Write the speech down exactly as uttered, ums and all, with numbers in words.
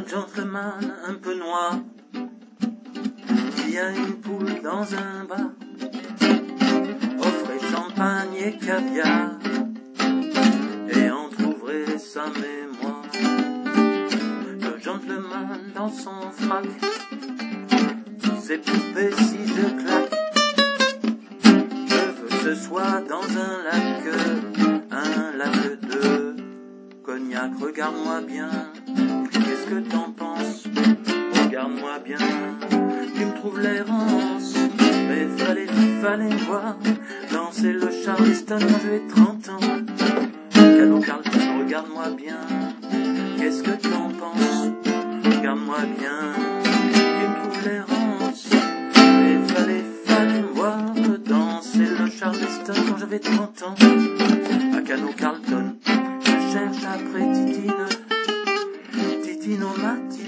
gentleman un peu noir. Il y a une poule dans un bar, offrait champagne et caviar, et entr'ouvrait sa mémoire. Le gentleman dans son frac disait poupée si je claque, je veux ce soir dans un lac, un lac de cognac. Regarde-moi bien, qu'est-ce que t'en penses? Regarde-moi bien, tu me trouves l'errance, mais fallait, fallait me voir danser le Charleston quand j'avais trente ans. Cadeau Carlton, regarde-moi bien, qu'est-ce que t'en penses? Regarde-moi bien, tu me trouves l'errance, mais fallait, fallait me voir danser le Charleston quand j'avais trente ans. À Cano Carlton, je cherche après Titine, Titine au matin.